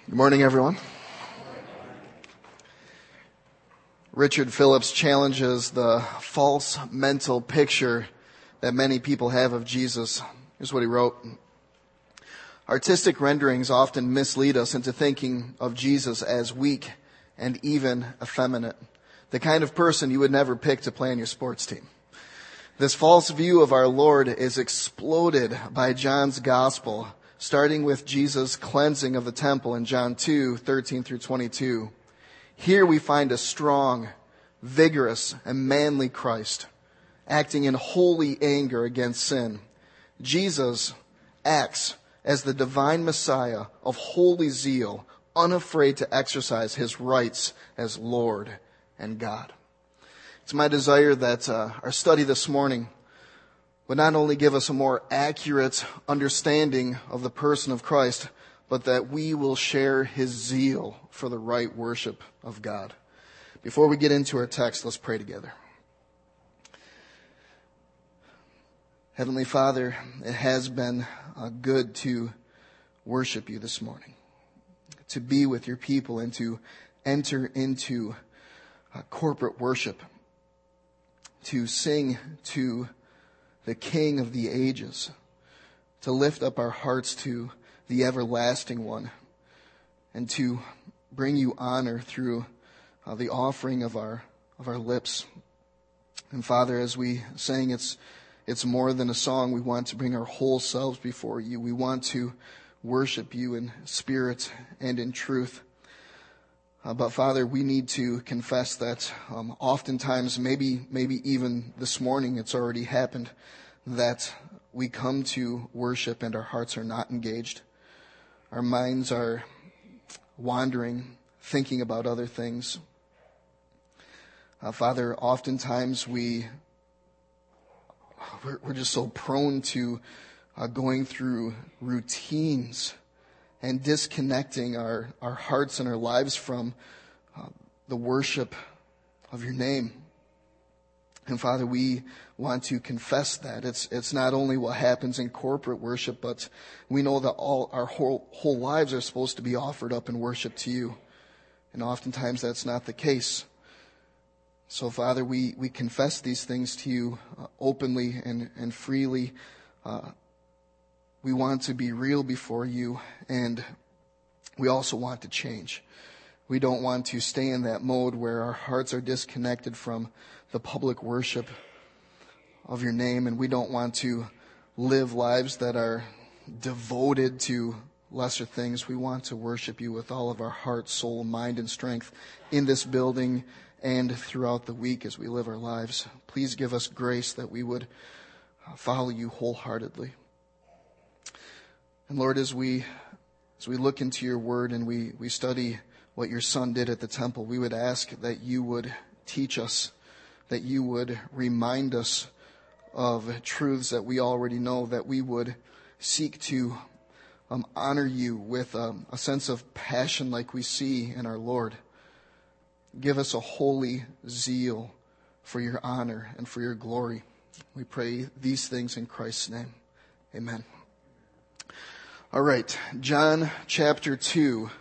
Good morning, everyone. Richard Phillips challenges the false mental picture that many people have of Jesus. Here's what he wrote. Artistic renderings often mislead us into thinking of Jesus as weak and even effeminate, the kind of person you would never pick to play on your sports team. This false view of our Lord is exploded by John's gospel, starting with Jesus' cleansing of the temple in John 2:13 through 22. Here we find a strong, vigorous, and manly Christ acting in holy anger against sin. Jesus acts as the divine Messiah of holy zeal, unafraid to exercise his rights as Lord and God. It's my desire that our study this morning would not only give us a more accurate understanding of the person of Christ, but that we will share his zeal for the right worship of God. Before we get into our text, let's pray together. Heavenly Father, it has been good to worship you this morning, to be with your people and to enter into corporate worship, to sing to the King of the ages, to lift up our hearts to the everlasting one, and to bring you honor through the offering of our lips. And Father, as we sang, it's more than a song. We want to bring our whole selves before you. We want to worship you in spirit and in truth. But Father, we need to confess that oftentimes, maybe even this morning, it's already happened, that we come to worship and our hearts are not engaged. Our minds are wandering, thinking about other things. Father, oftentimes we're just so prone to going through routines and disconnecting our hearts and our lives from the worship of your name. And Father, we want to confess that. It's not only what happens in corporate worship, but we know that all our whole lives are supposed to be offered up in worship to you. And oftentimes that's not the case. So Father, we confess these things to you openly and freely. We want to be real before you, and we also want to change. We don't want to stay in that mode where our hearts are disconnected from the public worship of your name, and we don't want to live lives that are devoted to lesser things. We want to worship you with all of our heart, soul, mind, and strength in this building and throughout the week as we live our lives. Please give us grace that we would follow you wholeheartedly. And Lord, as we look into your word and we study what your Son did at the temple, we would ask that you would teach us, that you would remind us of truths that we already know, that we would seek to honor you with a sense of passion like we see in our Lord. Give us a holy zeal for your honor and for your glory. We pray these things in Christ's name. Amen. All right, John chapter 2.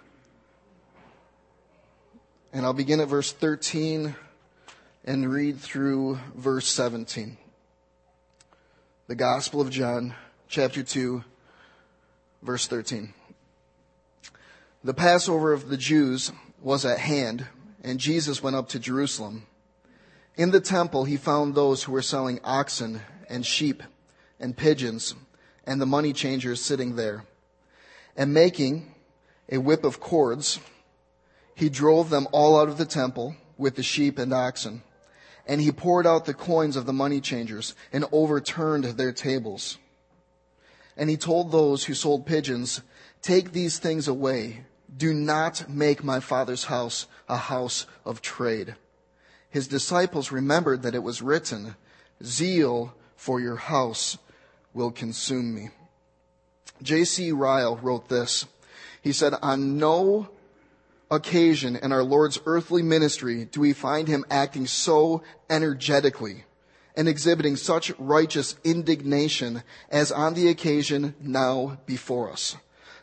And I'll begin at verse 13 and read through verse 17. The Gospel of John, chapter 2, verse 13. The Passover of the Jews was at hand, and Jesus went up to Jerusalem. In the temple he found those who were selling oxen and sheep and pigeons, and the money changers sitting there. And making a whip of cords, he drove them all out of the temple with the sheep and oxen. And he poured out the coins of the money changers and overturned their tables. And he told those who sold pigeons, "Take these things away. Do not make my Father's house a house of trade." His disciples remembered that it was written, "Zeal for your house will consume me." J.C. Ryle wrote this. He said, "On no occasion in our Lord's earthly ministry do we find him acting so energetically and exhibiting such righteous indignation as on the occasion now before us.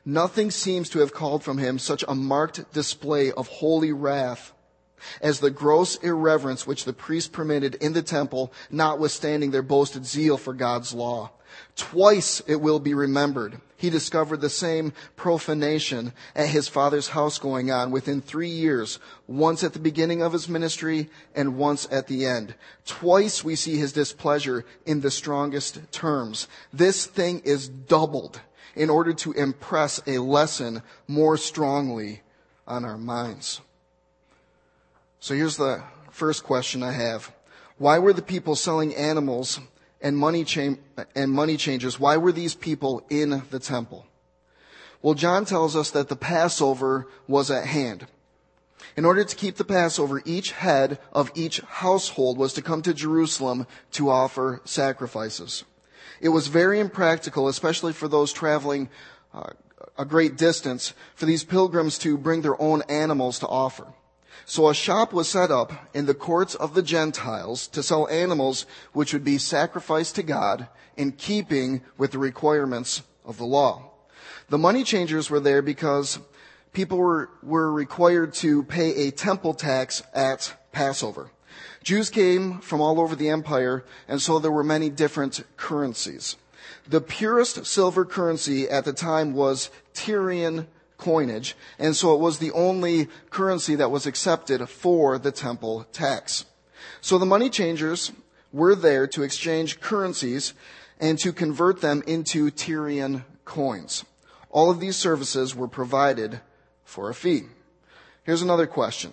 Nothing seems to have called from him such a marked display of holy wrath as the gross irreverence which the priests permitted in the temple, notwithstanding their boasted zeal for God's law. Twice, it will be remembered, he discovered the same profanation at his father's house going on within 3 years, once at the beginning of his ministry and once at the end. Twice we see his displeasure in the strongest terms. This thing is doubled in order to impress a lesson more strongly on our minds. So here's the first question I have. Why were the people selling animals and money changers? Why were these people in the temple? Well, John tells us that the Passover was at hand. In order to keep the Passover, each head of each household was to come to Jerusalem to offer sacrifices. It was very impractical, especially for those traveling a great distance, for these pilgrims to bring their own animals to offer. So a shop was set up in the courts of the Gentiles to sell animals which would be sacrificed to God in keeping with the requirements of the law. The money changers were there because people were required to pay a temple tax at Passover. Jews came from all over the empire, and so there were many different currencies. The purest silver currency at the time was Tyrian coinage, and so it was the only currency that was accepted for the temple tax. So the money changers were there to exchange currencies and to convert them into Tyrian coins. All of these services were provided for a fee. Here's another question.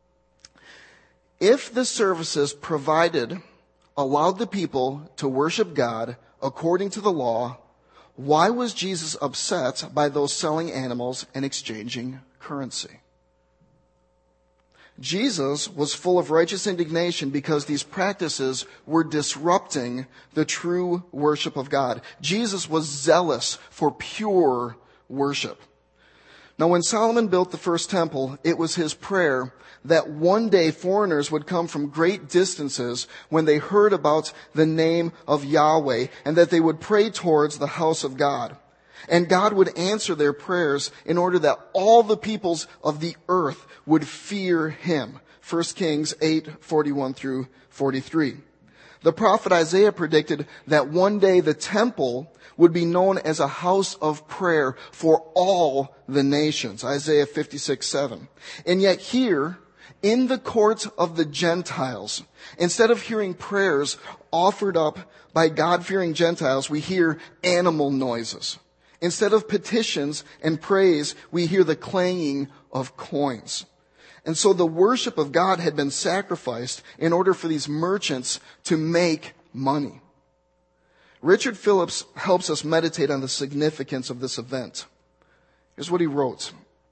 If the services provided allowed the people to worship God according to the law, why was Jesus upset by those selling animals and exchanging currency? Jesus was full of righteous indignation because these practices were disrupting the true worship of God. Jesus was zealous for pure worship. Now, when Solomon built the first temple, it was his prayer that one day foreigners would come from great distances when they heard about the name of Yahweh, and that they would pray towards the house of God. And God would answer their prayers in order that all the peoples of the earth would fear him. 1 Kings 8:41 through 43. The prophet Isaiah predicted that one day the temple would be known as a house of prayer for all the nations. Isaiah 56:7. And yet here, in the courts of the Gentiles, instead of hearing prayers offered up by God-fearing Gentiles, we hear animal noises. Instead of petitions and praise, we hear the clanging of coins. And so the worship of God had been sacrificed in order for these merchants to make money. Richard Phillips helps us meditate on the significance of this event. Here's what he wrote.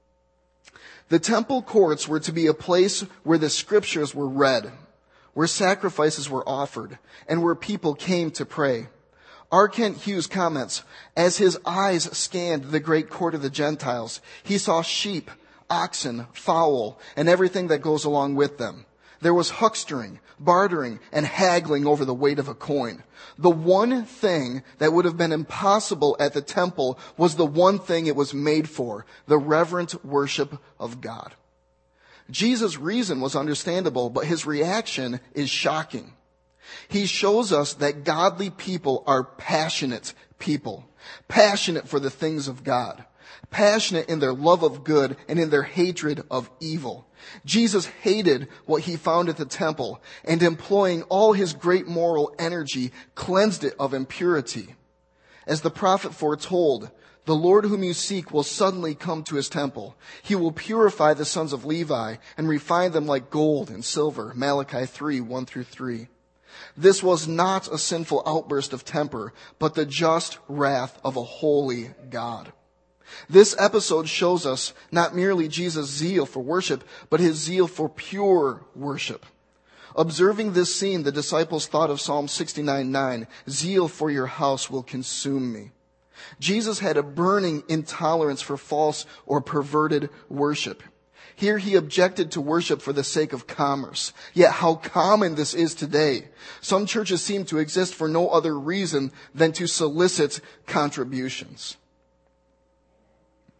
The temple courts were to be a place where the scriptures were read, where sacrifices were offered, and where people came to pray. R. Kent Hughes comments, as his eyes scanned the great court of the Gentiles, he saw sheep, oxen, fowl, and everything that goes along with them. There was huckstering, bartering, and haggling over the weight of a coin. The one thing that would have been impossible at the temple was the one thing it was made for, the reverent worship of God. Jesus' reason was understandable, but his reaction is shocking. He shows us that godly people are passionate people, passionate for the things of God, passionate in their love of good and in their hatred of evil. Jesus hated what he found at the temple, and employing all his great moral energy, cleansed it of impurity. As the prophet foretold, the Lord whom you seek will suddenly come to his temple. He will purify the sons of Levi and refine them like gold and silver. Malachi 3:1 through 3. This was not a sinful outburst of temper, but the just wrath of a holy God. This episode shows us not merely Jesus' zeal for worship, but his zeal for pure worship. Observing this scene, the disciples thought of Psalm 69:9, zeal for your house will consume me. Jesus had a burning intolerance for false or perverted worship. Here he objected to worship for the sake of commerce. Yet how common this is today. Some churches seem to exist for no other reason than to solicit contributions.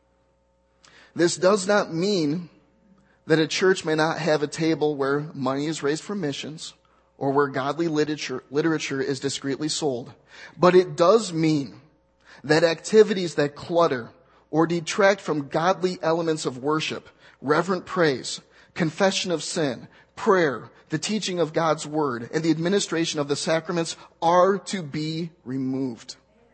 This does not mean that a church may not have a table where money is raised for missions or where godly literature is discreetly sold. But it does mean that activities that clutter or detract from godly elements of worship, reverent praise, confession of sin, prayer, the teaching of God's word, and the administration of the sacraments are to be removed.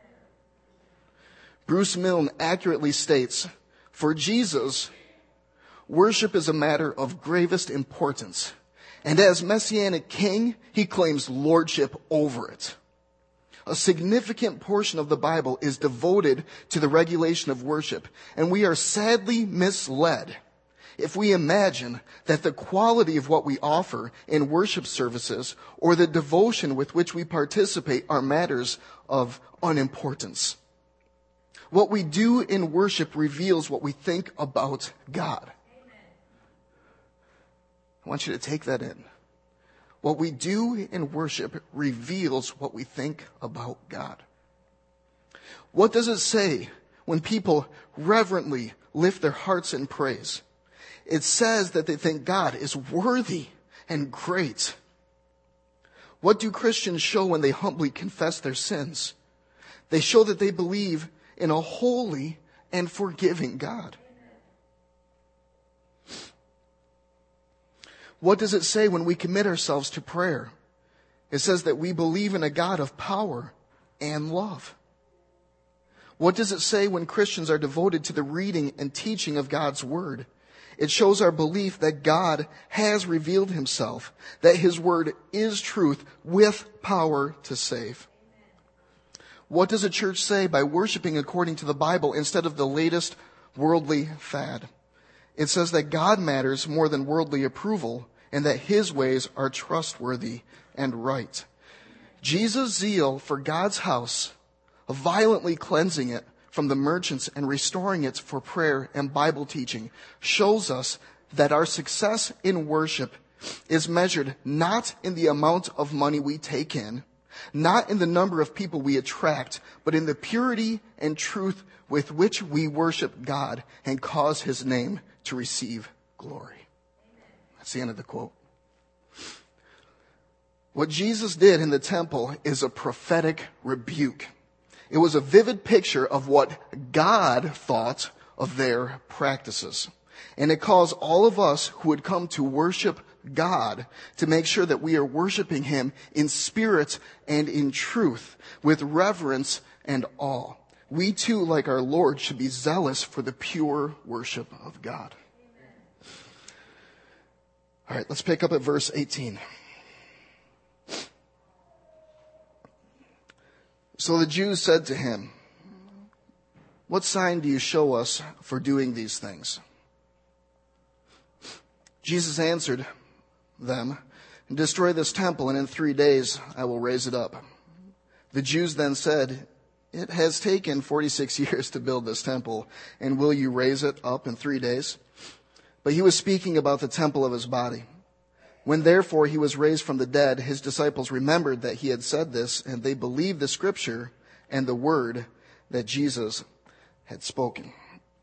Bruce Milne accurately states, "For Jesus, worship is a matter of gravest importance, and as Messianic King, he claims lordship over it. A significant portion of the Bible is devoted to the regulation of worship, and we are sadly misled if we imagine that the quality of what we offer in worship services or the devotion with which we participate are matters of unimportance. What we do in worship reveals what we think about God." I want you to take that in. What we do in worship reveals what we think about God. What does it say when people reverently lift their hearts in praise? It says that they think God is worthy and great. What do Christians show when they humbly confess their sins? They show that they believe in a holy and forgiving God. What does it say when we commit ourselves to prayer? It says that we believe in a God of power and love. What does it say when Christians are devoted to the reading and teaching of God's word? It shows our belief that God has revealed himself, that his word is truth with power to save. What does a church say by worshiping according to the Bible instead of the latest worldly fad? It says that God matters more than worldly approval, and that his ways are trustworthy and right. Jesus' zeal for God's house, violently cleansing it from the merchants and restoring it for prayer and Bible teaching, shows us that our success in worship is measured not in the amount of money we take in, not in the number of people we attract, but in the purity and truth with which we worship God and cause his name to receive glory. That's the end of the quote. What Jesus did in the temple is a prophetic rebuke. It was a vivid picture of what God thought of their practices. And it calls all of us who would come to worship God to make sure that we are worshiping him in spirit and in truth, with reverence and awe. We too, like our Lord, should be zealous for the pure worship of God. All right, let's pick up at verse 18. So the Jews said to him, "What sign do you show us for doing these things?" Jesus answered them, "Destroy this temple, and in 3 days I will raise it up." The Jews then said, "It has taken 46 years to build this temple, and will you raise it up in 3 days?" But he was speaking about the temple of his body. When therefore he was raised from the dead, his disciples remembered that he had said this, and they believed the scripture and the word that Jesus had spoken.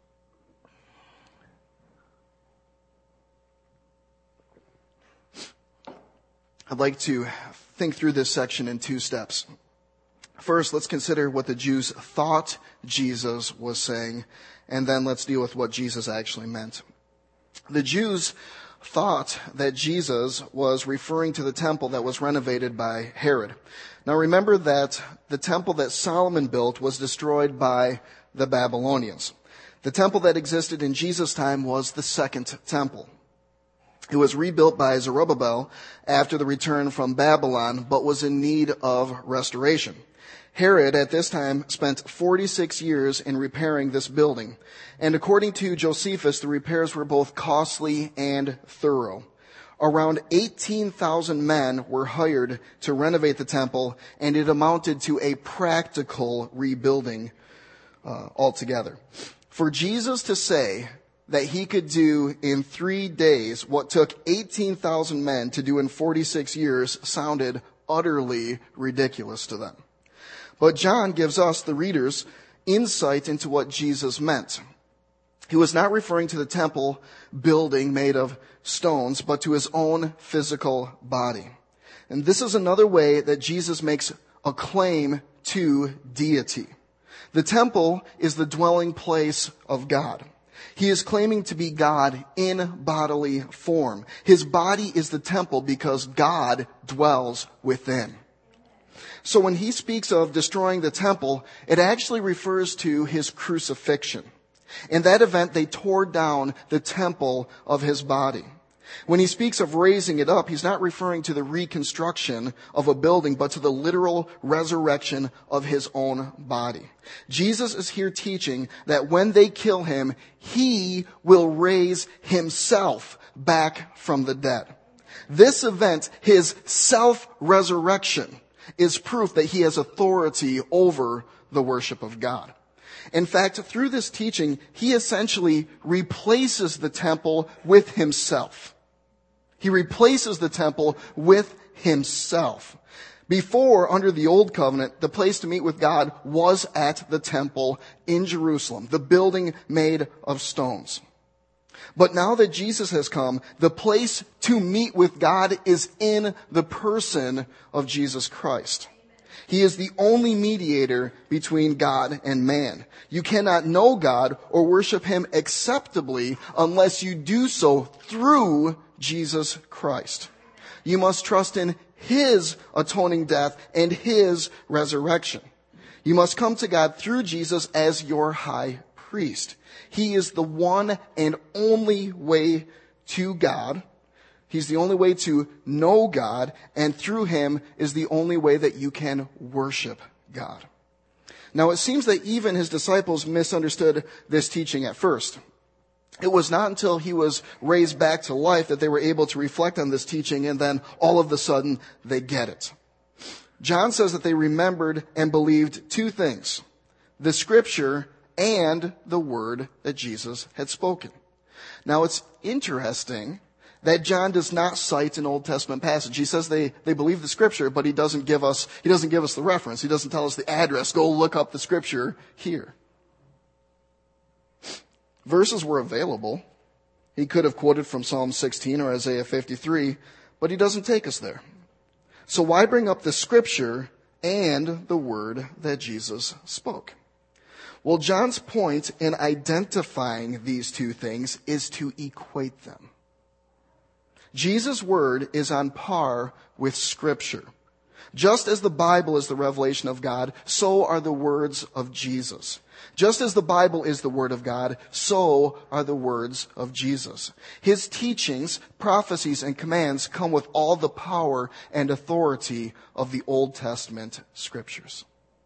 I'd like to think through this section in 2 steps. First, let's consider what the Jews thought Jesus was saying, and then let's deal with what Jesus actually meant. The Jews thought that Jesus was referring to the temple that was renovated by Herod. Now remember that the temple that Solomon built was destroyed by the Babylonians. The temple that existed in Jesus' time was the Second Temple. It was rebuilt by Zerubbabel after the return from Babylon, but was in need of restoration. Herod at this time spent 46 years in repairing this building. And according to Josephus, the repairs were both costly and thorough. Around 18,000 men were hired to renovate the temple, and it amounted to a practical rebuilding altogether. For Jesus to say that he could do in 3 days what took 18,000 men to do in 46 years sounded utterly ridiculous to them. But John gives us, the readers, insight into what Jesus meant. He was not referring to the temple building made of stones, but to his own physical body. And this is another way that Jesus makes a claim to deity. The temple is the dwelling place of God. He is claiming to be God in bodily form. His body is the temple because God dwells within. So when he speaks of destroying the temple, it actually refers to his crucifixion. In that event, they tore down the temple of his body. When he speaks of raising it up, he's not referring to the reconstruction of a building, but to the literal resurrection of his own body. Jesus is here teaching that when they kill him, he will raise himself back from the dead. This event, his self-resurrection, is proof that he has authority over the worship of God. In fact, through this teaching, he essentially replaces the temple with himself. He replaces the temple with himself. Before, under the old covenant, the place to meet with God was at the temple in Jerusalem, the building made of stones. But now that Jesus has come, the place to meet with God is in the person of Jesus Christ. He is the only mediator between God and man. You cannot know God or worship him acceptably unless you do so through Jesus Christ. You must trust in his atoning death and his resurrection. You must come to God through Jesus as your high priest. He is the one and only way to God. He's the only way to know God, and through him is the only way that you can worship God. Now, it seems that even his disciples misunderstood this teaching at first. It was not until he was raised back to life that they were able to reflect on this teaching, and then all of a sudden they get it. John says that they remembered and believed two things: the scripture and the word that Jesus had spoken. Now, it's interesting that John does not cite an Old Testament passage. He says they believe the scripture, but he doesn't give us the reference. He doesn't tell us the address. Go look up the scripture here. Verses were available. He could have quoted from Psalm 16 or Isaiah 53, but he doesn't take us there. So why bring up the scripture and the word that Jesus spoke? Well, John's point in identifying these two things is to equate them. Jesus' word is on par with Scripture. Just as the Bible is the revelation of God, so are the words of Jesus. Just as the Bible is the Word of God, so are the words of Jesus. His teachings, prophecies, and commands come with all the power and authority of the Old Testament Scriptures.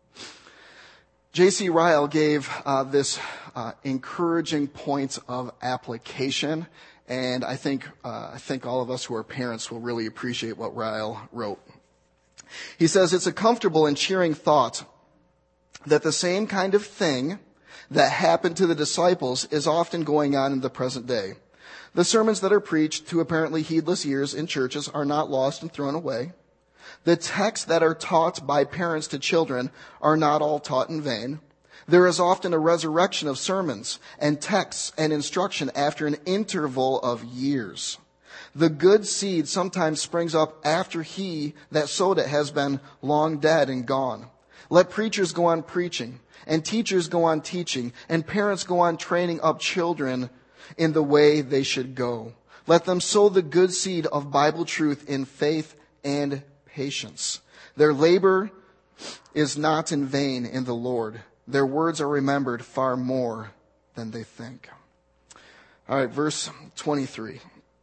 J.C. Ryle gave this encouraging point of application. And I think all of us who are parents will really appreciate what Ryle wrote. He says, it's a comfortable and cheering thought that the same kind of thing that happened to the disciples is often going on in the present day. The sermons that are preached to apparently heedless ears in churches are not lost and thrown away. The texts that are taught by parents to children are not all taught in vain. There is often a resurrection of sermons and texts and instruction after an interval of years. The good seed sometimes springs up after he that sowed it has been long dead and gone. Let preachers go on preaching, and teachers go on teaching, and parents go on training up children in the way they should go. Let them sow the good seed of Bible truth in faith and patience. Their labor is not in vain in the Lord. Their words are remembered far more than they think. All right, verse 23.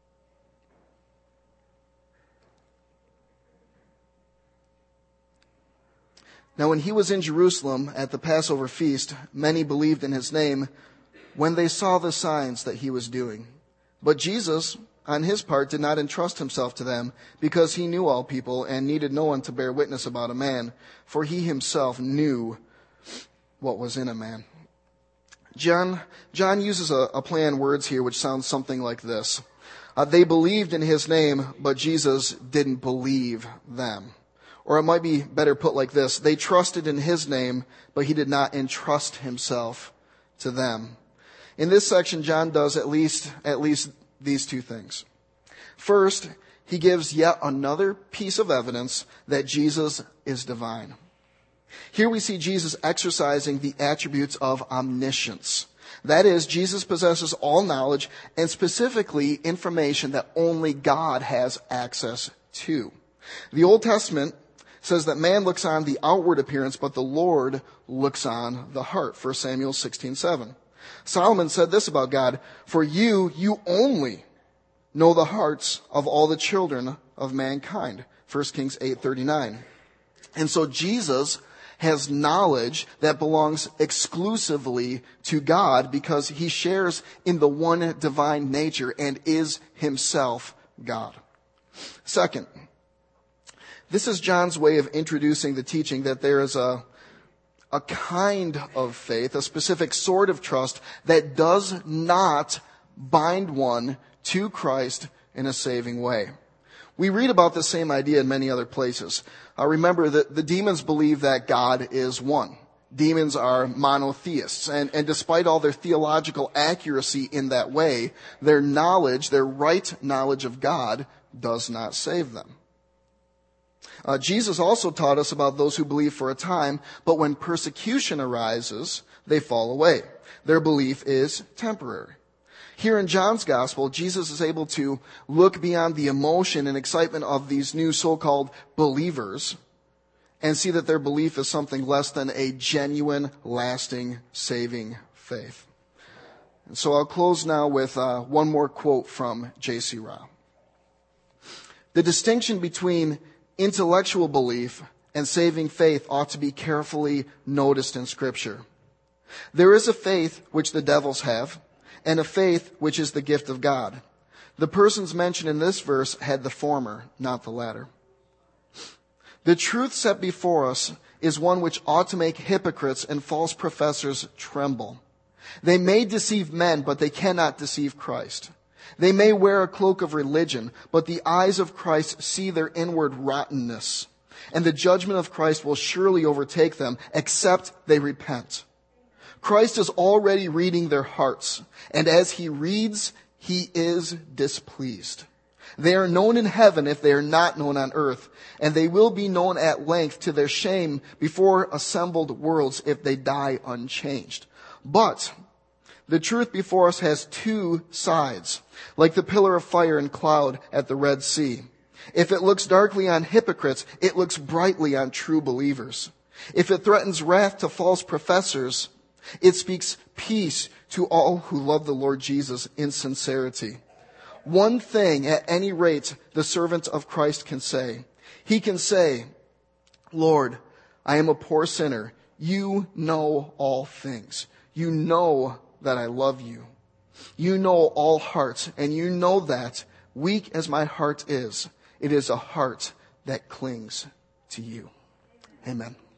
Now when he was in Jerusalem at the Passover feast, many believed in his name when they saw the signs that he was doing. But Jesus, on his part, did not entrust himself to them, because he knew all people and needed no one to bear witness about a man, for he himself knew what was in a man. John uses a play on words here which sounds something like this. They believed in his name, but Jesus didn't believe them. Or it might be better put like this. They trusted in his name, but he did not entrust himself to them. In this section, John does at least these two things. First, he gives yet another piece of evidence that Jesus is divine. Here we see Jesus exercising the attributes of omniscience. That is, Jesus possesses all knowledge and specifically information that only God has access to. The Old Testament says that man looks on the outward appearance, but the Lord looks on the heart. 1 Samuel 16:7. Solomon said this about God, "For you only know the hearts of all the children of mankind." 1 Kings 8:39. And so Jesus has knowledge that belongs exclusively to God because he shares in the one divine nature and is himself God. Second, this is John's way of introducing the teaching that there is a kind of faith, a specific sort of trust that does not bind one to Christ in a saving way. We read about the same idea in many other places. Remember that the demons believe that God is one. Demons are monotheists, and despite all their theological accuracy in that way, their right knowledge of God does not save them. Jesus also taught us about those who believe for a time, but when persecution arises, they fall away. Their belief is temporary. Here in John's gospel, Jesus is able to look beyond the emotion and excitement of these new so-called believers and see that their belief is something less than a genuine, lasting, saving faith. And so I'll close now with one more quote from J.C. Ryle. "The distinction between intellectual belief and saving faith ought to be carefully noticed in Scripture. There is a faith which the devils have, and a faith which is the gift of God. The persons mentioned in this verse had the former, not the latter. The truth set before us is one which ought to make hypocrites and false professors tremble. They may deceive men, but they cannot deceive Christ. They may wear a cloak of religion, but the eyes of Christ see their inward rottenness, and the judgment of Christ will surely overtake them, except they repent. Christ is already reading their hearts, and as he reads, he is displeased. They are known in heaven if they are not known on earth, and they will be known at length to their shame before assembled worlds if they die unchanged. But the truth before us has two sides, like the pillar of fire and cloud at the Red Sea. If it looks darkly on hypocrites, it looks brightly on true believers. If it threatens wrath to false professors, it speaks peace to all who love the Lord Jesus in sincerity. One thing, at any rate, the servant of Christ can say. He can say, 'Lord, I am a poor sinner. You know all things. You know that I love you. You know all hearts, and you know that, weak as my heart is, it is a heart that clings to you.'" Amen.